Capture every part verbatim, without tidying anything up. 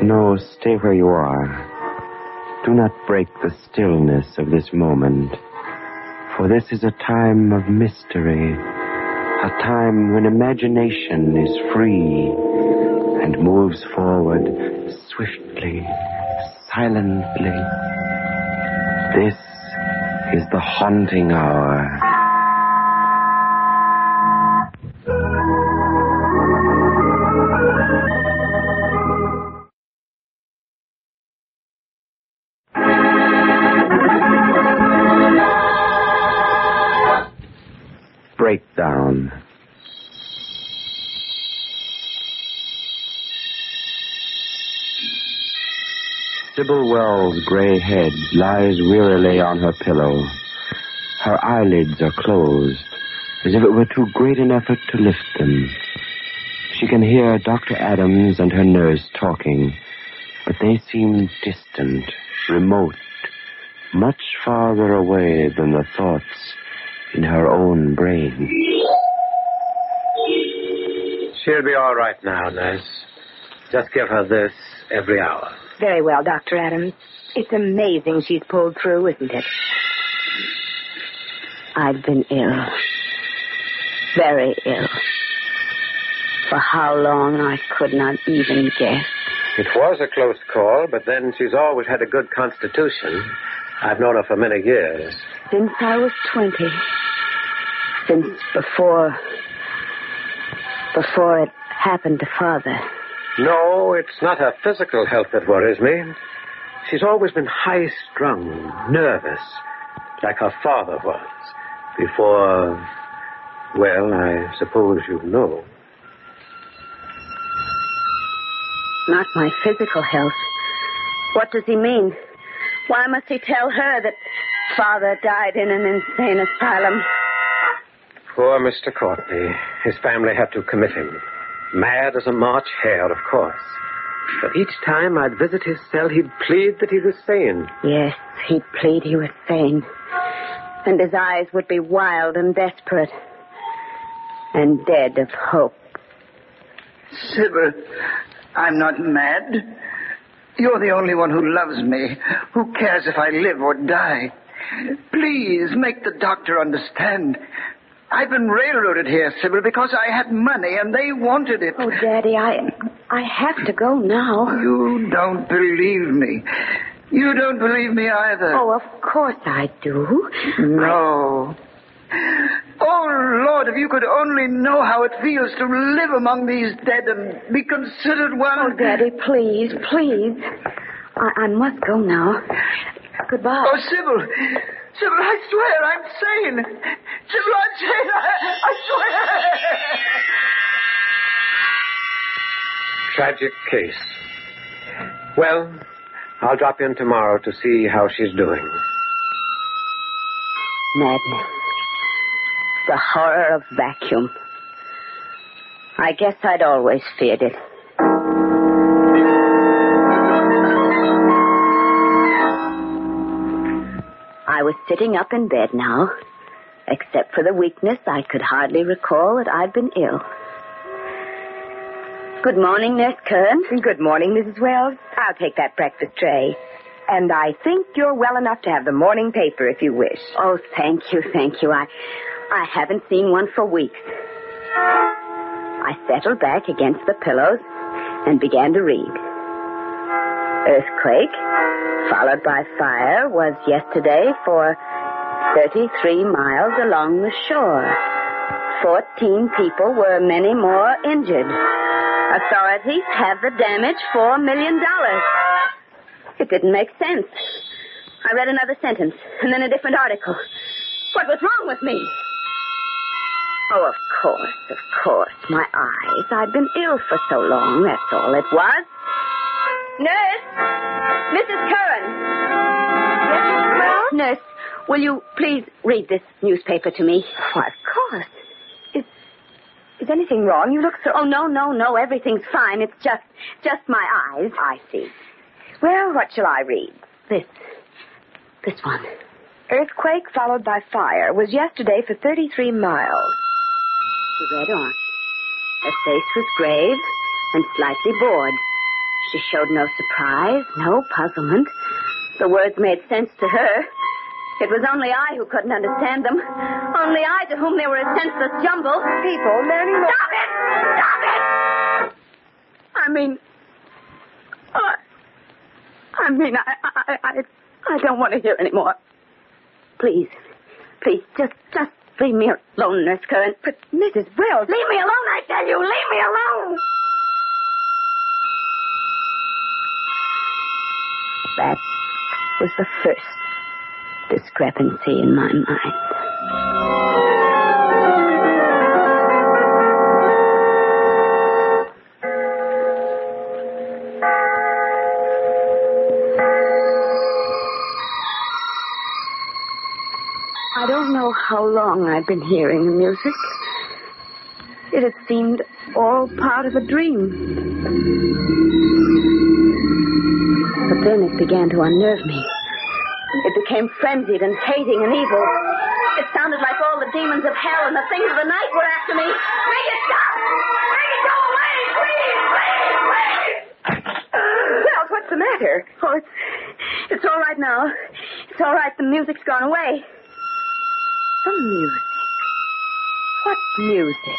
No, stay where you are. Do not break the stillness of this moment. For this is a time of mystery. A time when imagination is free and moves forward swiftly, silently. This is the haunting hour. Breakdown. Sybil Wells' gray head lies wearily on her pillow. Her eyelids are closed, as if it were too great an effort to lift them. She can hear Doctor Adams and her nurse talking, but they seem distant, remote, much farther away than the thoughts in her own brain. She'll be all right now, nurse. Just give her this every hour. Very well, Doctor Adams. It's amazing she's pulled through, isn't it? I've been ill. Very ill. For how long, I could not even guess. It was a close call, but then she's always had a good constitution. I've known her for many years. Since I was twenty. Since before... Before it happened to Father. No, it's not her physical health that worries me. She's always been high-strung, nervous, like her father was. Before, well, I suppose you know. Not my physical health. What does he mean? Why must he tell her that Father died in an insane asylum? Poor Mister Courtney. His family had to commit him. Mad as a March hare, of course. But each time I'd visit his cell, he'd plead that he was sane. Yes, he'd plead he was sane. And his eyes would be wild and desperate. And dead of hope. Sybil, I'm not mad. You're the only one who loves me, who cares if I live or die. Please, make the doctor understand. I've been railroaded here, Sybil, because I had money and they wanted it. Oh, Daddy, I I have to go now. You don't believe me. You don't believe me either. Oh, of course I do. No. I... Oh, Lord, if you could only know how it feels to live among these dead and be considered one... Oh, Daddy, please, please. I, I must go now. Goodbye. Oh, Sybil. Sybil, I swear I'm sane. Sybil, I'm sane. I, I swear. Tragic case. Well, I'll drop in tomorrow to see how she's doing. Madness. The horror of vacuum. I guess I'd always feared it. I was sitting up in bed now. Except for the weakness, I could hardly recall that I'd been ill. Good morning, Nurse Kern. Good morning, Missus Wells. I'll take that breakfast tray. And I think you're well enough to have the morning paper if you wish. Oh, thank you, thank you. I, I haven't seen one for weeks. I settled back against the pillows and began to read. Earthquake, followed by fire, was yesterday for thirty-three miles along the shore. Fourteen people were many more injured. Authorities have the damage four million dollars. It didn't make sense. I read another sentence, and then a different article. What was wrong with me? Oh, of course, of course. My eyes. I'd been ill for so long, that's all it was. Nurse! Missus Curran! Yes, Nurse, will you please read this newspaper to me? Why, of course. Is, is anything wrong? You look so... Oh, no, no, no. Everything's fine. It's just, just my eyes. I see. Well, what shall I read? This. This one. Earthquake followed by fire was yesterday for thirty-three miles. She read on. Her face was grave and slightly bored. She showed no surprise, no puzzlement. The words made sense to her. It was only I who couldn't understand them. Only I to whom they were a senseless jumble. People learning more. Stop it! Stop it! I mean... I, I mean, I, I, I, I don't want to hear any more. Please, please, just, just leave me alone, Nurse Curran. But, Missus Wells... Leave me alone, I tell you! Leave me alone! That was the first discrepancy in my mind. I don't know how long I've been hearing the music. It had seemed all part of a dream. But then it began to unnerve me. It became frenzied and hating and evil. It sounded like all the demons of hell and the things of the night were after me. Make it stop! Make it go away! Please! Please! Please! Wells, what's the matter? Oh, it's, it's all right now. It's all right. The music's gone away. The music. What music?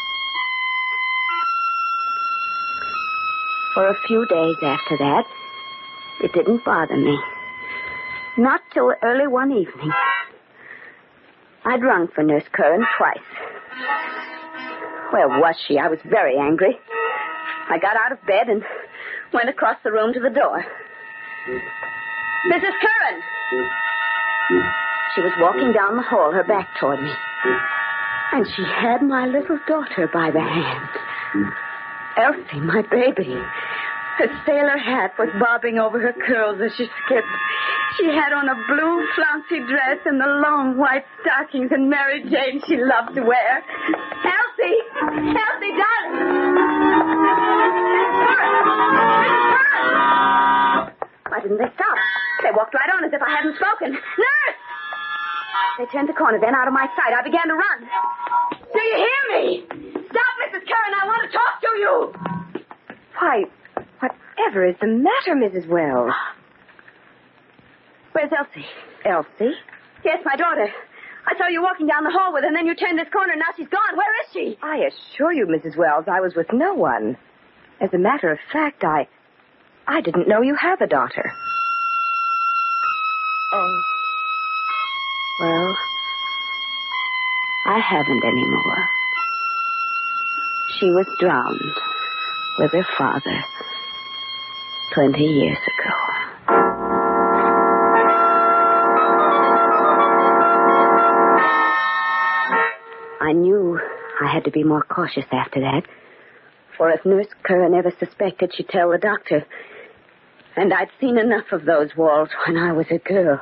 For a few days after that, it didn't bother me. Not till early one evening. I'd rung for Nurse Curran twice. Where was she? I was very angry. I got out of bed and went across the room to the door. Missus Curran! She was walking down the hall, her back toward me. And she had my little daughter by the hand. Elsie, my baby. Her sailor hat was bobbing over her curls as she skipped. She had on a blue flouncy dress and the long white stockings and Mary Jane she loved to wear. Elsie! Elsie, darling! Why didn't they stop? They walked right on as if I hadn't spoken. Nurse! They turned the corner, then out of my sight. I began to run. Do you hear me? Stop, Missus Curran. I want to talk to you. Why, whatever is the matter, Missus Wells? Where's Elsie? Elsie? Yes, my daughter. I saw you walking down the hall with her, and then you turned this corner, and now she's gone. Where is she? I assure you, Missus Wells, I was with no one. As a matter of fact, I... I didn't know you have a daughter. Oh. Well, I haven't any more. She was drowned with her father twenty years ago. I knew I had to be more cautious after that. For if Nurse Curran ever suspected, she'd tell the doctor. And I'd seen enough of those walls when I was a girl.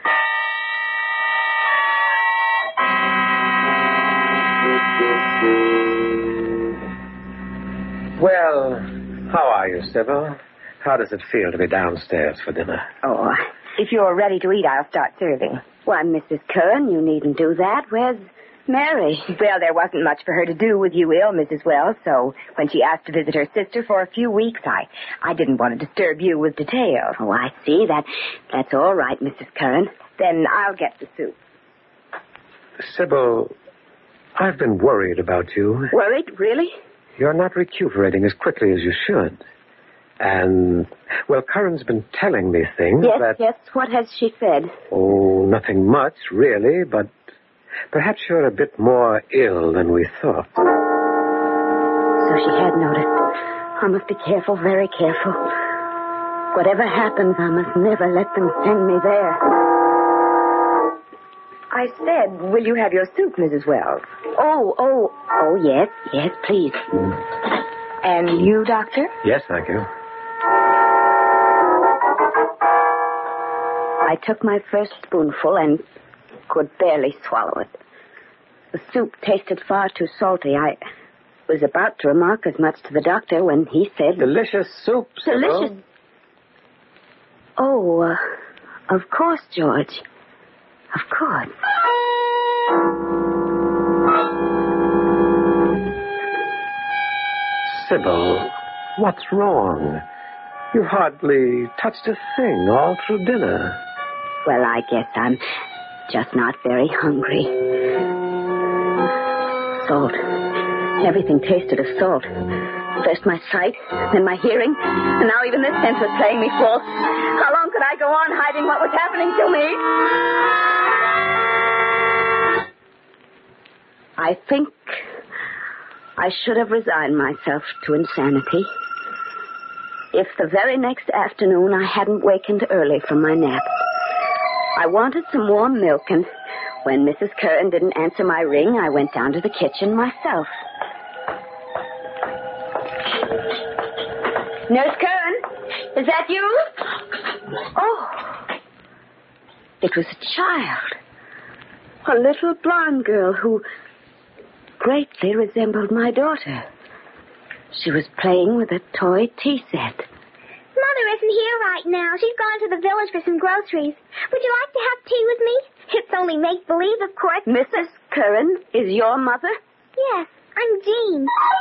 Well, how are you, Sybil? How does it feel to be downstairs for dinner? Oh, if you're ready to eat, I'll start serving. Why, Missus Curran, you needn't do that. Where's Mary? Well, there wasn't much for her to do with you ill, Missus Wells, so when she asked to visit her sister for a few weeks, I, I didn't want to disturb you with details. Oh, I see. That That's all right, Missus Curran. Then I'll get the soup. Sybil, I've been worried about you. Worried? Really? You're not recuperating as quickly as you should. And, well, Curran's been telling me things yes, that... Yes, yes. What has she said? Oh, nothing much, really, but perhaps you're a bit more ill than we thought. So she had noticed. I must be careful, very careful. Whatever happens, I must never let them send me there. I said, will you have your soup, Missus Wells? Oh, oh, oh, yes, yes, please. And you, Doctor? Yes, thank you. I took my first spoonful and could barely swallow it. The soup tasted far too salty. I was about to remark as much to the doctor when he said... Delicious soup, Sybil. Delicious. Oh, uh, of course, George. Of course. Sybil, what's wrong? You hardly touched a thing all through dinner. Well, I guess I'm just not very hungry. Salt. Everything tasted of salt. First my sight, then my hearing, and now even this sense was playing me false. How long could I go on hiding what was happening to me? I think I should have resigned myself to insanity. If the very next afternoon I hadn't wakened early from my nap. I wanted some warm milk, and when Missus Curran didn't answer my ring, I went down to the kitchen myself. Nurse Curran, is that you? Oh, it was a child. A little blonde girl who greatly resembled my daughter. She was playing with a toy tea set. Mother isn't here right now. She's gone to the village for some groceries. Would you like to have tea with me? It's only make-believe, of course. Missus Curran is your mother? Yes, I'm Jean.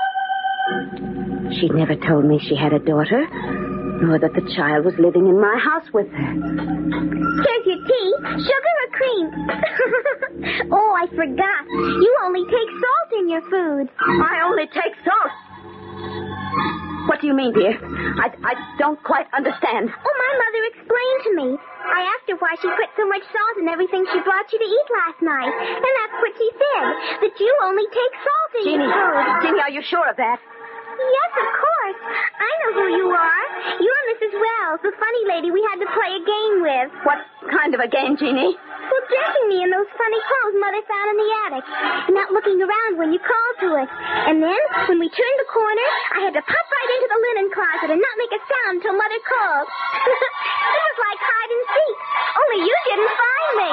She never told me she had a daughter, nor that the child was living in my house with her. Here's your tea. Sugar or cream? Oh, I forgot. You only take salt in your food. I only take salt? What do you mean, dear? I, I don't quite understand. Oh, my mother explained to me. I asked her why she put so much salt in everything she brought you to eat last night. And that's what she said, that you only take salt in Jeannie, your food. Jeannie, are you sure of that? Yes, of course. I know who you are. You're Missus Wells, the funny lady we had to play a game with. What kind of a game, Jeannie? Well, dressing me in those funny clothes Mother found in the attic. And not looking around when you called to us. And then, when we turned the corner, I had to pop right into the linen closet and not make a sound till Mother called. It was like hide and seek. Only you didn't find me.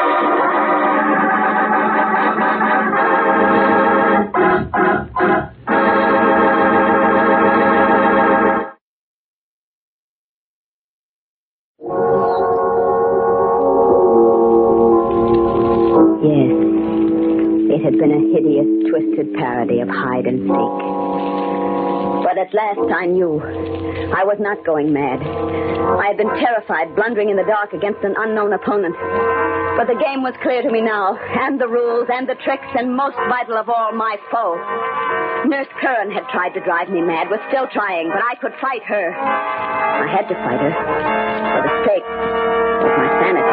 Yes, it had been a hideous, twisted parody of hide and seek. But at last I knew I was not going mad. I had been terrified, blundering in the dark against an unknown opponent. But the game was clear to me now, and the rules, and the tricks, and most vital of all, my foe. Nurse Curran had tried to drive me mad, was still trying, but I could fight her. I had to fight her, for the sake of my sanity.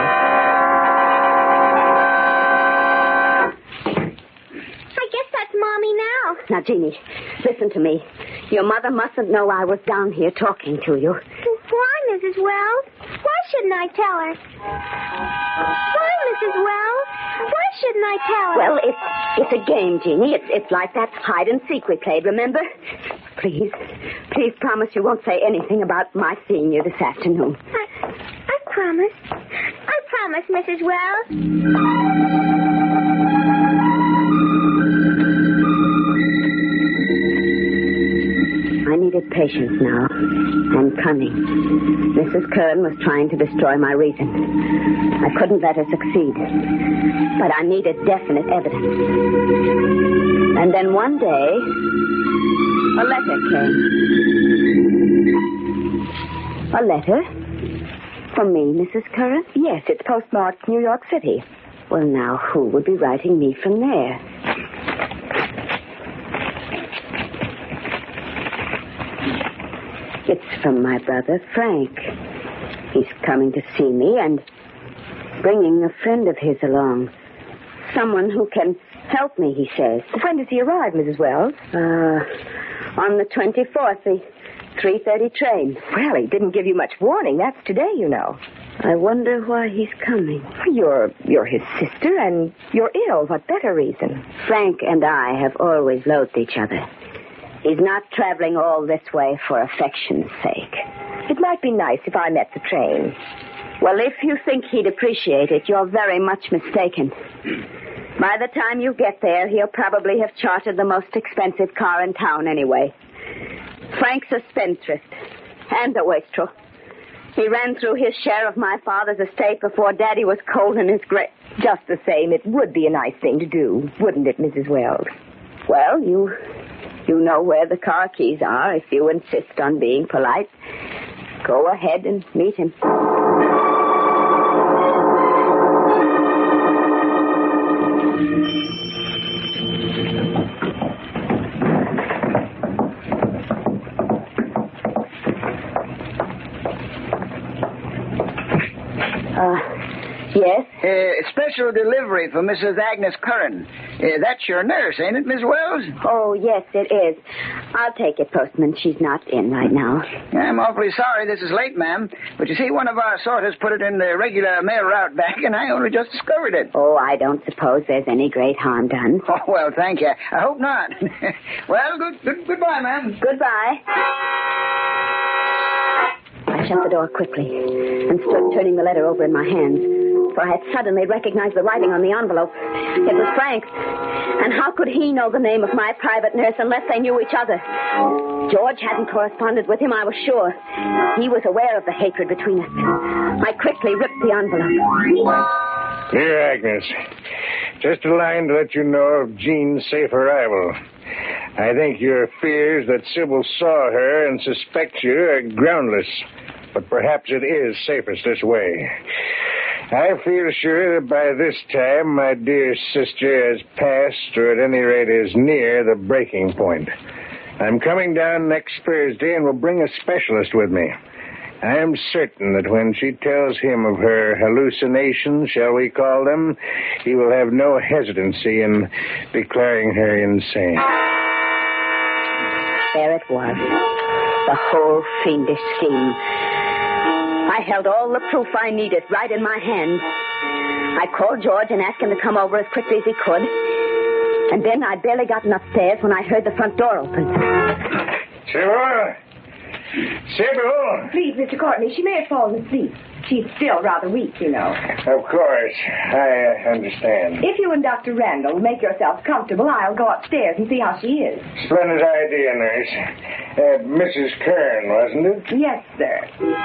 I guess that's Mommy now. Now, Jeannie, listen to me. Your mother mustn't know I was down here talking to you. Why, Missus Wells? Why shouldn't I tell her? Why, Missus Wells? Why shouldn't I tell her? Well, it's it's a game, Jeannie. It's it's like that hide and seek we played, remember? Please, please promise you won't say anything about my seeing you this afternoon. I, I promise. I promise, Missus Wells. I needed patience now, and cunning. Missus Curran was trying to destroy my reason. I couldn't let her succeed. But I needed definite evidence. And then one day, a letter came. A letter? From me, Missus Curran? Yes, it's postmarked New York City. Well, now, who would be writing me from there? It's from my brother, Frank. He's coming to see me and bringing a friend of his along. Someone who can help me, he says. When does he arrive, Missus Wells? Uh, on the twenty-fourth, the three thirty train. Well, he didn't give you much warning. That's today, you know. I wonder why he's coming. You're, you're his sister, and you're ill. What better reason? Frank and I have always loathed each other. He's not traveling all this way for affection's sake. It might be nice if I met the train. Well, if you think he'd appreciate it, you're very much mistaken. By the time you get there, he'll probably have chartered the most expensive car in town anyway. Frank's a spendthrift and a wastrel. He ran through his share of my father's estate before Daddy was cold in his grave. Just the same, it would be a nice thing to do, wouldn't it, Missus Wells? Well, you... You know where the car keys are if you insist on being polite. Go ahead and meet him. Uh, yes? Uh, special delivery for Missus Agnes Curran. Uh, that's your nurse, ain't it, Miss Wells? Oh, yes, it is. I'll take it, postman. She's not in right now. I'm awfully sorry this is late, ma'am. But you see, one of our sorters put it in the regular mail route bag, and I only just discovered it. Oh, I don't suppose there's any great harm done. Oh, well, thank you. I hope not. Well, good, good, goodbye, ma'am. Goodbye. I shut the door quickly and stood turning the letter over in my hands, for I had suddenly recognized the writing on the envelope. It was Frank's. And how could he know the name of my private nurse unless they knew each other? George hadn't corresponded with him, I was sure. He was aware of the hatred between us. I quickly ripped the envelope. Dear Agnes, just a line to let you know of Jean's safe arrival. I think your fears that Sybil saw her and suspects you are groundless, but perhaps it is safest this way. I feel sure that by this time my dear sister has passed, or at any rate is near, the breaking point. I'm coming down next Thursday and will bring a specialist with me. I am certain that when she tells him of her hallucinations, shall we call them, he will have no hesitancy in declaring her insane. There it was. The whole fiendish scheme. I held all the proof I needed right in my hand. I called George and asked him to come over as quickly as he could. And then I'd barely gotten upstairs when I heard the front door open. Sybil! Sybil! Please, Mister Courtney, she may have fallen asleep. She's still rather weak, you know. Of course. I uh, understand. If you and Doctor Randall will make yourselves comfortable, I'll go upstairs and see how she is. Splendid idea, nurse. Uh, Missus Kern, wasn't it? Yes, sir.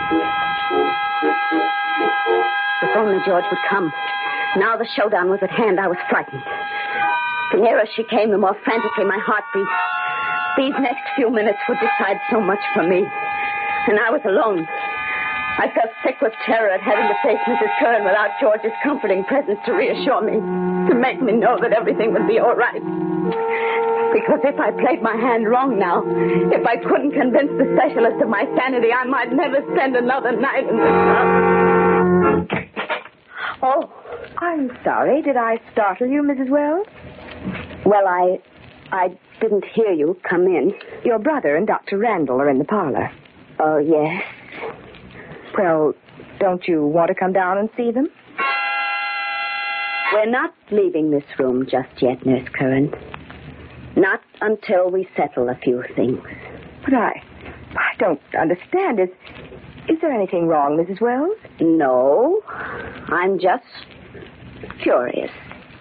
If only George would come. Now the showdown was at hand, I was frightened. The nearer she came, the more frantically my heart beat. These next few minutes would decide so much for me. And I was alone. I felt sick with terror at having to face Missus Curran without George's comforting presence to reassure me, to make me know that everything would be all right. Because if I played my hand wrong now, if I couldn't convince the specialist of my sanity, I might never spend another night in this house. Oh, I'm sorry. Did I startle you, Missus Wells? Well, I... I didn't hear you come in. Your brother and Doctor Randall are in the parlor. Oh, yes. Well, don't you want to come down and see them? We're not leaving this room just yet, Nurse Curran. Not until we settle a few things. But I... I don't understand. Is... Is there anything wrong, Missus Wells? No. I'm just curious.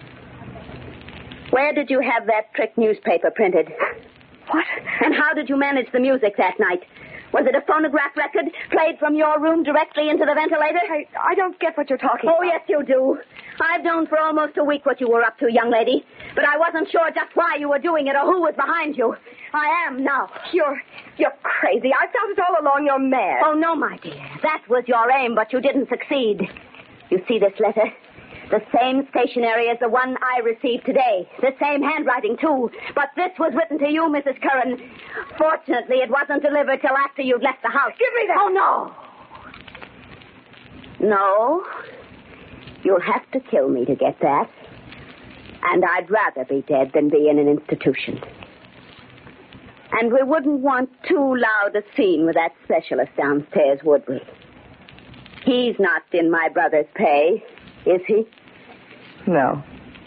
Where did you have that trick newspaper printed? What? And how did you manage the music that night? Was it a phonograph record played from your room directly into the ventilator? I, I don't get what you're talking oh, about. Oh, yes, you do. I've known for almost a week what you were up to, young lady. But I wasn't sure just why you were doing it or who was behind you. I am now. You're, you're crazy. I felt it all along. You're mad. Oh, no, my dear. That was your aim, but you didn't succeed. You see this letter? The same stationery as the one I received today. The same handwriting, too. But this was written to you, Missus Curran. Fortunately, it wasn't delivered till after you'd left the house. Give me that. Oh, no. No. You'll have to kill me to get that. And I'd rather be dead than be in an institution. And we wouldn't want too loud a scene with that specialist downstairs, would we? He's not in my brother's pay, is he? No.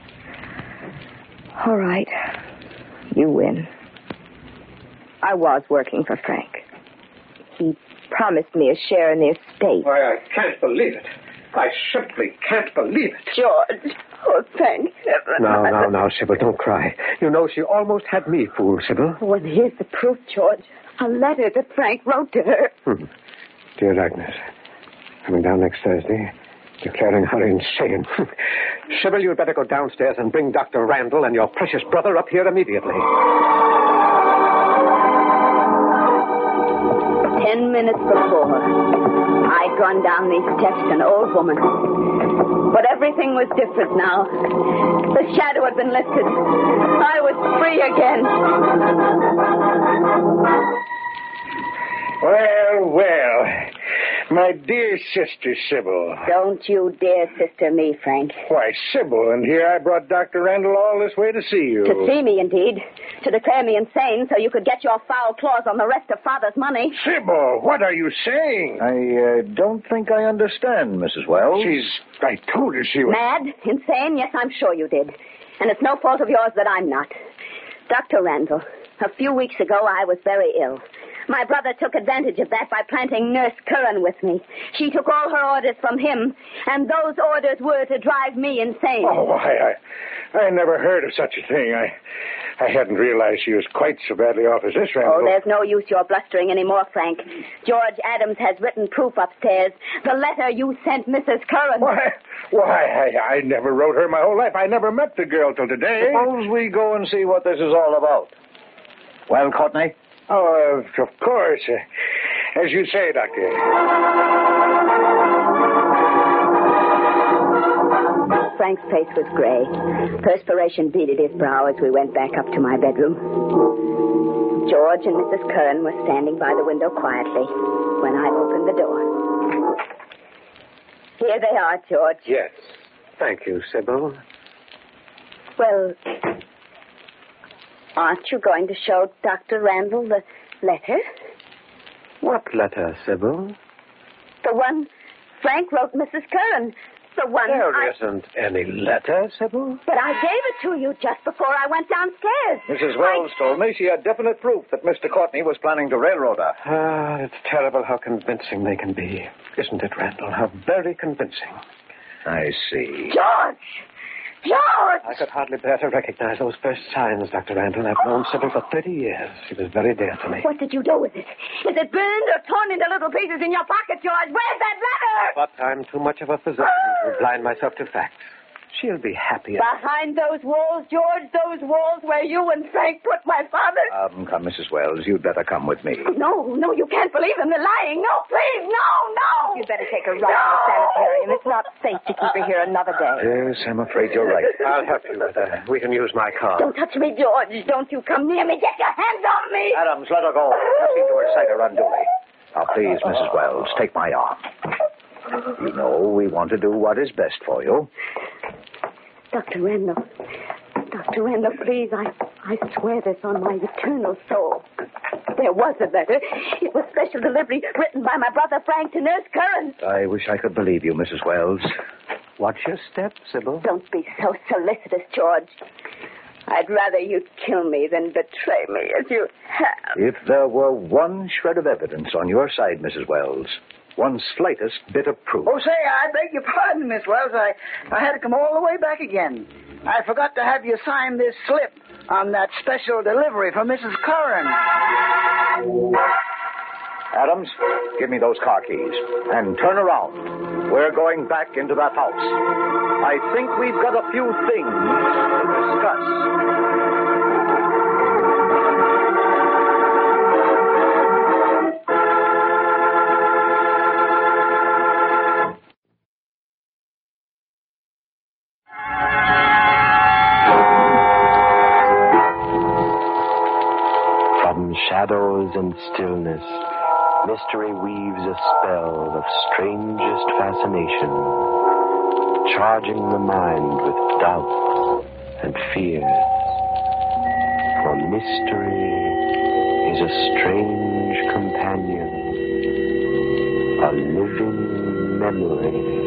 All right. You win. I was working for Frank. He promised me a share in the estate. Why, I can't believe it. I simply can't believe it. George. Oh, thank heaven. Now, now, now, Sybil, don't cry. You know, she almost had me fooled, Sybil. Well, here's the proof, George. A letter that Frank wrote to her. Hmm. Dear Agnes, coming down next Thursday, declaring her insane. Sybil, you'd better go downstairs and bring Doctor Randall and your precious brother up here immediately. Ten Ten minutes before, I'd gone down these steps, an old woman. But everything was different now. The shadow had been lifted. I was free again. Well, well. My dear sister, Sybil. Don't you dare sister me, Frank. Why, Sybil, and here I brought Doctor Randall all this way to see you. To see me, indeed. To declare me insane so you could get your foul claws on the rest of Father's money. Sybil, what are you saying? I uh, don't think I understand, Missus Wells. She's... I told her she was... Mad? Insane? Yes, I'm sure you did. And it's no fault of yours that I'm not. Doctor Randall, a few weeks ago I was very ill. My brother took advantage of that by planting Nurse Curran with me. She took all her orders from him, and those orders were to drive me insane. Oh, I, I, I never heard of such a thing. I, I hadn't realized she was quite so badly off as this, Randall. Oh, there's no use your blustering anymore, Frank. George Adams has written proof upstairs. The letter you sent Missus Curran. Why, why, I, I never wrote her my whole life. I never met the girl till today. Suppose we go and see what this is all about. Well, Courtney? Oh, uh, of course. Uh, as you say, Doctor. Frank's face was gray. Perspiration beaded his brow as we went back up to my bedroom. George and Missus Curran were standing by the window quietly when I opened the door. Here they are, George. Yes. Thank you, Sybil. Well... aren't you going to show Doctor Randall the letter? What letter, Sybil? The one Frank wrote Missus Curran. The one There I... isn't any letter, Sybil. But I gave it to you just before I went downstairs. Missus Wells I... told me she had definite proof that Mister Courtney was planning to railroad her. Ah, it's terrible how convincing they can be. Isn't it, Randall? How very convincing. I see. George! George! I could hardly bear to recognize those first signs, Doctor Randall. I've known Sybil for thirty years. She was very dear to me. What did you do with it? Is it burned or torn into little pieces in your pocket, George? Where's that letter? But I'm too much of a physician to blind myself to facts. She'll be happy. Behind those walls, George, those walls where you and Frank put my father. Um, come, Missus Wells, you'd better come with me. No, no, you can't believe them. They're lying. No, please, no, no. You'd better take her right to the sanitarium. It's not safe to keep her here another day. Yes, I'm afraid you're right. I'll help you with that. We can use my car. Don't touch me, George. Don't you come near me. Get your hands on me. Adams, let her go. Nothing to excite her unduly. Now, please, Missus Wells, take my arm. You know we want to do what is best for you. Doctor Randall. Doctor Randall, please, I, I swear this on my eternal soul. There was a letter. It was special delivery written by my brother Frank to Nurse Curran. I wish I could believe you, Missus Wells. Watch your step, Sybil. Don't be so solicitous, George. I'd rather you'd kill me than betray me as you have. If there were one shred of evidence on your side, Missus Wells, one slightest bit of proof. Oh, say, I beg your pardon, Miss Wells. I, I had to come all the way back again. I forgot to have you sign this slip on that special delivery for Missus Curran. Adams, give me those car keys. And turn around. We're going back into that house. I think we've got a few things to discuss. Shadows and stillness, mystery weaves a spell of strangest fascination, charging the mind with doubts and fears. For mystery is a strange companion, a living memory.